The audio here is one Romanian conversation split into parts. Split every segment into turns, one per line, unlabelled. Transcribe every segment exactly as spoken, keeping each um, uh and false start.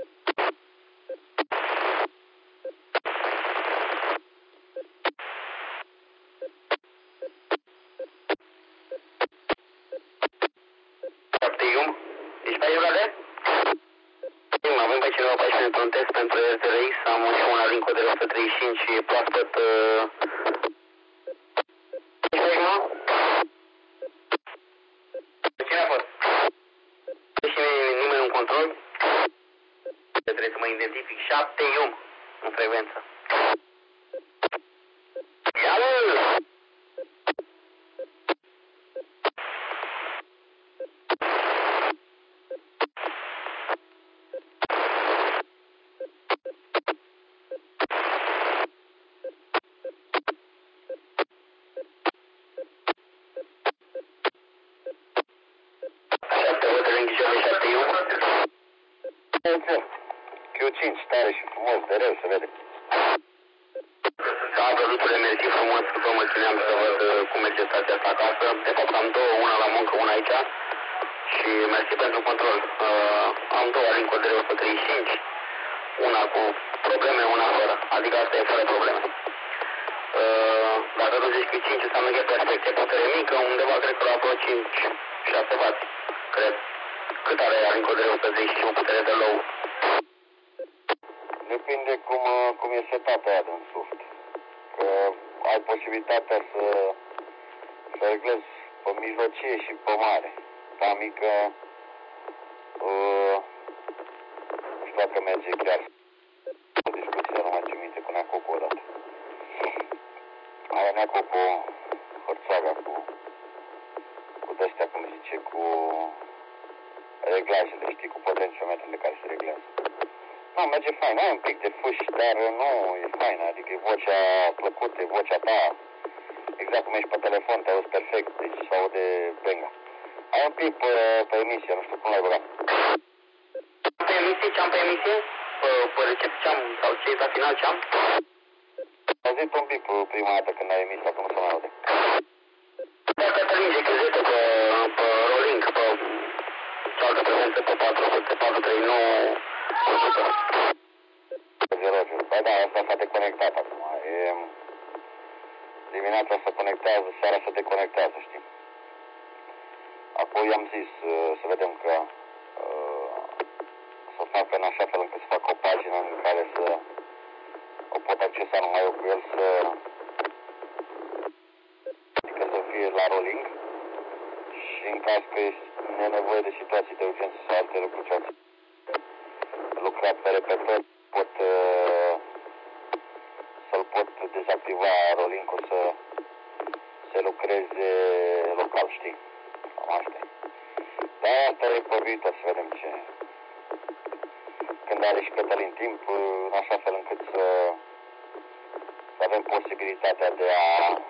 Ium, ești pe aici, frate? Ium, avem pe cineva pe aici pentru un test pentru R T R X, am și una din codele o sută treizeci și cinci și proaspăt... Uh... Ești pe aici, mă? Cine a fost? Și nimeni în control? Trebuie să mă identific. șapte Ium, în frecvență. Ia-l! Q cinci, tare și frumos, de rău, se vede. Da, produsele, mersi frumos, după mă țineam să văd cum merge stația asta acasă. De fapt am două, una la muncă, una aici. Și mersi pentru control. Uh, am două linkuri o sută treizeci și cinci, una cu probleme, una fără. Adică asta e fără probleme. Uh, dacă tu zici că cinci înseamnă că e perfect, e putere mică, undeva cred că la vreo cinci șase watt, cred. Cât are linkuri o sută treizeci și cinci, putere de low?
Depinde cum, cum e setată aia din soft. Că ai posibilitatea să, să reglezi pe mijlocie și pe mare. Ca mică, uh, nu știu dacă merge chiar o discuție, nu mai țin minte cu Neacocu odată. Aia Neacocu, hărțaga cu, cu de-astea, cum zice, cu reglajele, știi, cu potențiometrele care se reglează. Nu, merge fain, ai un pic de fâși, dar nu e fain, adică e vocea plăcută, e vocea ta, exact cum ești pe telefon, te auzi perfect, deci se aude benga. Ai un pic pe, pe emisie, nu știu cum l-ai băgat.
Pe emisie, ce-am pe emisie? Pe, pe recept ce-am, sau ce la final ce-am?
Am auzit un pic prima dată când ai emisia, că nu se mai aude.
Dacă te linge crezetă pe, pe rolling, pe cealaltă prezență, pe patru sute patru trei nouă, o sută.
Băi da, asta s-a deconectat acum. E... Dimineața se conectează, seara se deconectează, știi? Apoi i-am zis uh, să vedem că uh, să facă în așa fel încât să facă o pagină în care să o pot accesa numai eu cu el, să adică să fie la rolling și în caz că e nevoie de situații de urgență sau alte lucruri ce ați lucrat pe repetări, pot uh, să-l pot dezactiva rolling-ul să se lucreze local, știi? Cam asta e. Dar asta e pe viitor, să vedem ce... Când are și Cătălin timp, în așa fel încât să, să avem posibilitatea de a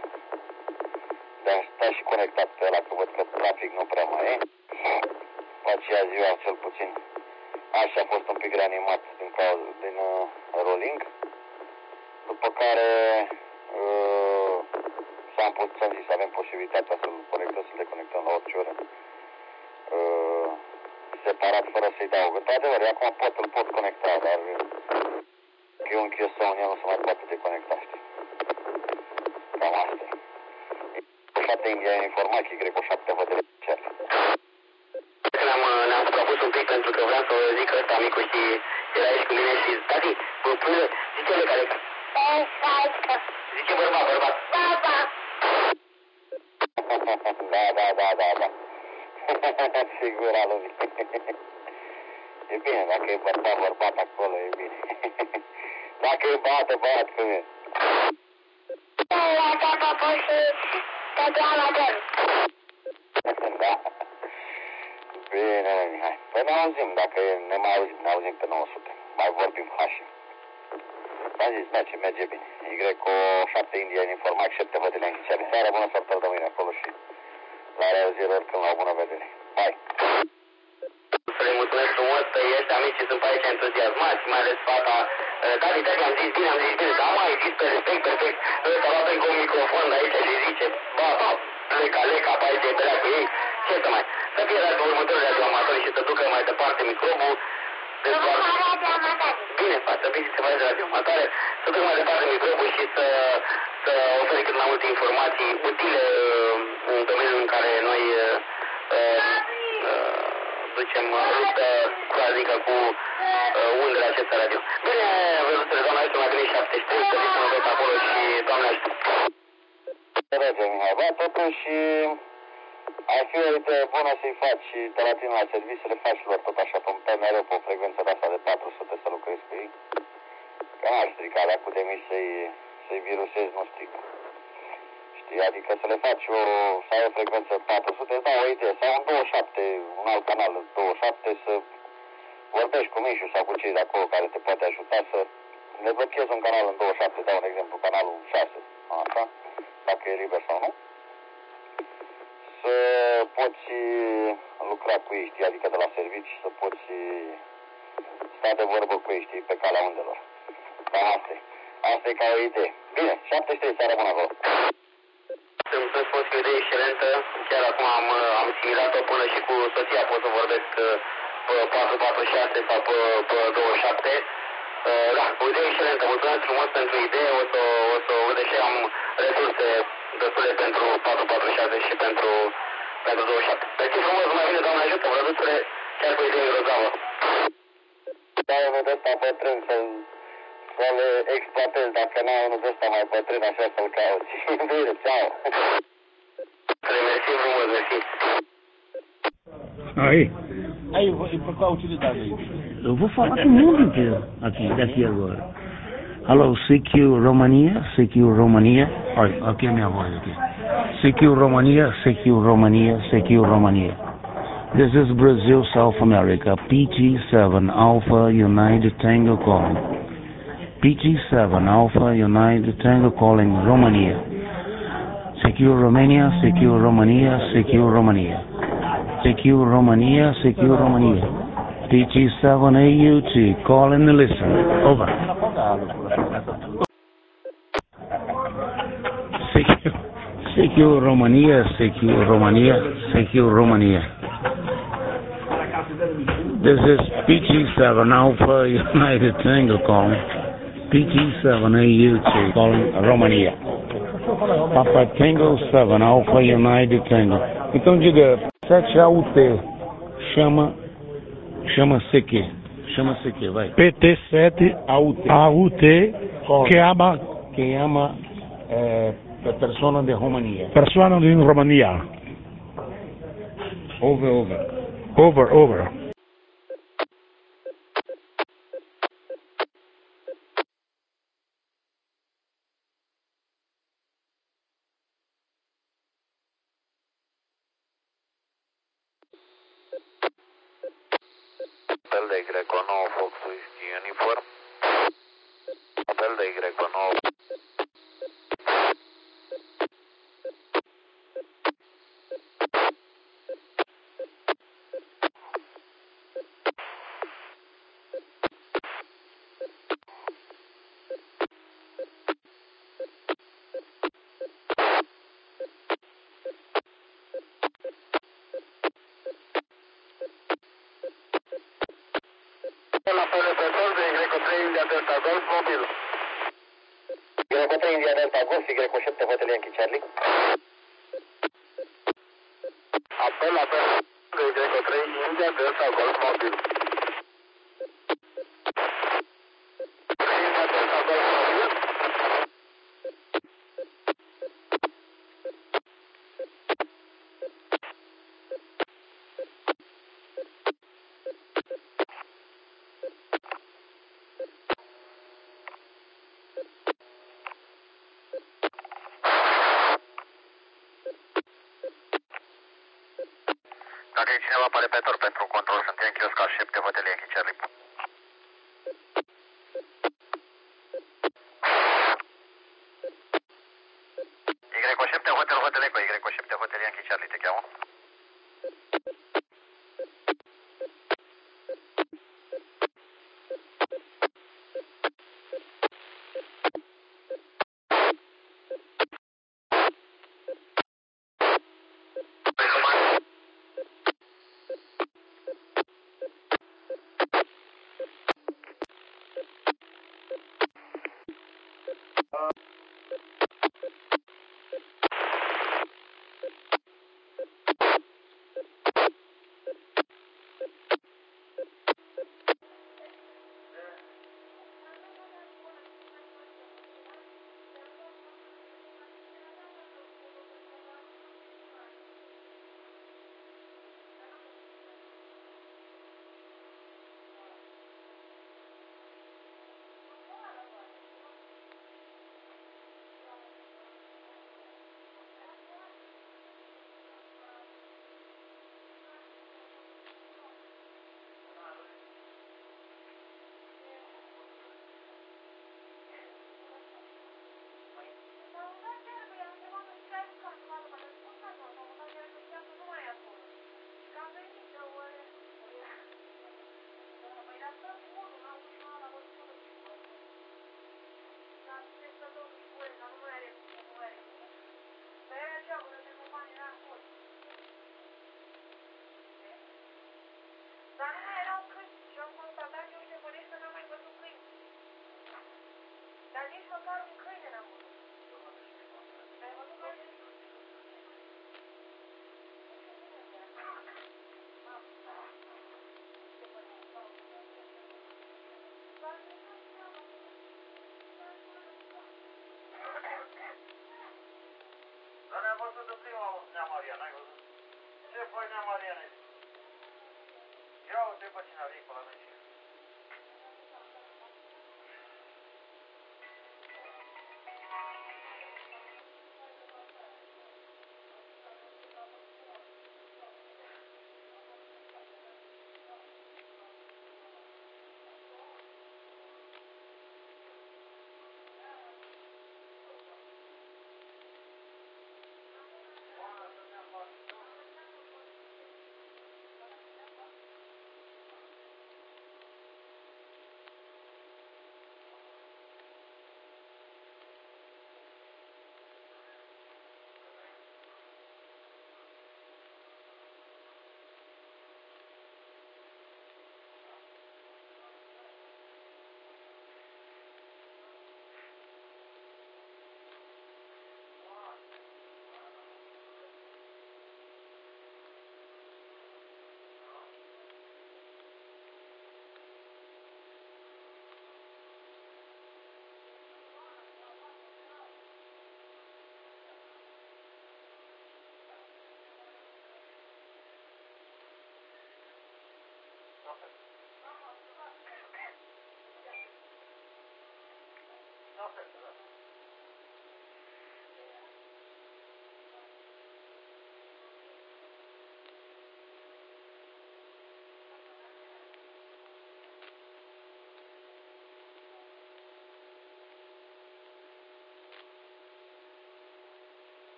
de a sta și conectat pe ăla, că văd că trafic nu prea mai e. Pe aceea ziua, cel puțin, așa a fost un pic reanimat din, din uh, rolling. După care uh, s-am pus, ți-am zis, avem posibilitatea să-l conectăm, să-l deconectăm la orice oră. Uh, separat, fără să-i dau. Într-adevăr, acum pot, îl pot conecta, dar eu încheiu sau în el nu se mai poate deconecta, știi? Cam asta e. O șapte India în informații, cred că o șapte hotele cer.
Ne-am, ne-am suprapus un pic pentru că vreau să zic că ăsta micu și era aici cu mine și tati, pune, zice-le care... Zice bărbat, bărbat.
Da, da, da, da, da. Sigur, a lumii. E bine, dacă e bărbat, bărbat acolo, e bine. Dacă e băiată, băiat, cum e?
La capa pot și stătea la dor.
Da. Bine, Mihai. Păi ne auzim, dacă ne mai auzim, ne auzim pe nouă sute. Mai vorbim hași. V-am zis, merge, merge bine. Y cu șapte India în informatic, șapte vădele închicere. Seara bună săptămână de mâine acolo și la reauzire oricând la o bună vedere. Bye!
Să-i mulțumesc frumos pe ăștia mici și sunt pe aici entuziasmați, mai ales fata. Tati, tati, am zis bine, am zis bine, dar mai zis perfect, perfect. Ăsta va pe un microfon de aici și zice, ba, ba, leca, leca, pe aici e pelea cu ei. Ce să mai? Să fie dacă următorile reclamatori și să ducă mai departe microbul. Deci doar... bine, faci, să vii să faci radio următoare, să duc mai departe microbul și să, să oferi cât mai multe informații utile în domeniul în care noi uh, uh, ducem luptă adică cu uh, undele acestea radio. Bine, văzutele, doamna ajută, mai bine șaptezeci și trei, să zic un loc acolo și doamna ajută.
Merge, Mihai, da, totuși ar fi o idee bună să-i faci și de la tine la serviciu să le faci lor tot așa, pe mereu pe o frecvență de asta de patru sute să lucrezi cu ei. Că n-ar strica, dacă cu de mici să-i, să-i virusezi, nu strică. Știi, adică să le faci o, să ai o frecvență patru sute, îți dau o idee, sau un douăzeci și șapte, un alt canal douăzeci și șapte, să vorbești cu Mișu sau cu cei de acolo care te poate ajuta să le blochezi un canal în douăzeci și șapte, dau un exemplu, canalul șase, așa, dacă e liber sau nu. Să poți lucra cu ei, știi, adică de la servici, să poți sta de vorbă cu ei, știi, pe calea undelor. Cam asta e. Asta e ca o idee. Bine, șaptezeci și trei, seara bună acolo.
Îmi spun că o idee excelentă, chiar acum am, am similat-o până și cu soția, pot să vorbesc pe patru patru șase sau pe, pe douăzeci și șapte. Da, o idee excelentă, mulțumesc frumos pentru idee, o să, o să, deși am resurse destule pentru patru patru șase și pentru, pentru douăzeci și șapte. Mersi frumos, mai bine, Doamne ajută, văzutule, chiar cu idee grozavă.
Da, unul de ăsta bătrân să-l, să-l exploatezi, dacă n-ai unul de ăsta mai bătrân, așa să-l cauți. Bine, ceau!
Mersi frumos, mersi.
Aí.
Aí, por qual utilidade aí?
Eu vou falar com o mundo inteiro aqui, daqui agora. Alô, C Q Romania, C Q Romania. Olha, aqui é a minha voz aqui. C Q Romania, C Q Romania, C Q Romania. This is Brazil, South America, P G seven Alpha United Tango calling. P G seven Alpha United Tango calling Romania. C Q Romania, C Q Romania, C Q Romania. C Q Romania, C Q Romania. P G seven A U T, call and listen. Over. C Q, C Q Romania, C Q Romania, C Q Romania. This is P G seven Alpha United Tango calling. P G seven A U T, calling Romania. Papa Tango seven Alpha United Tango. Então diga sete A U T, chama, chama C Q, chama C Q, vai.
P T sete
A U T,
A U T, que ama,
que ama é, persona de Romania.
persona de Romania.
Over, over.
Over, over.
Hotel de Greco nouă, Fox Whisky Uniform. Hotel de Greco nouă.
La Pele Petrol de Greco trei India Delta Golf mobil.
Greco trei India Delta Golf și Greco șapte Hotel Yankee Charlie.
Apel la Pele de Greco trei India Delta Golf mobil. India Delta Golf mobil.
Dacă e cineva pe repetor pentru control, sunt Yankee Oscar șapte Hotel Yankee Charlie. Y șapte Hotel Hotel Echo, Y șapte Hotel Yankee Charlie, te cheamă?
Dar nu mai erau câini și am constatat eu și bănești că n-am mai văzut câini. Dar nici măcar un câine n-am văzut. Ai văzut că nici
Dar ne-am văzut de prima Nea Maria, n-ai văzut? Ce faci, Nea Mariane? Ia uite pe cine a venit pe la noi.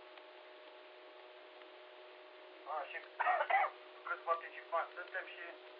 A, și câți participanți suntem și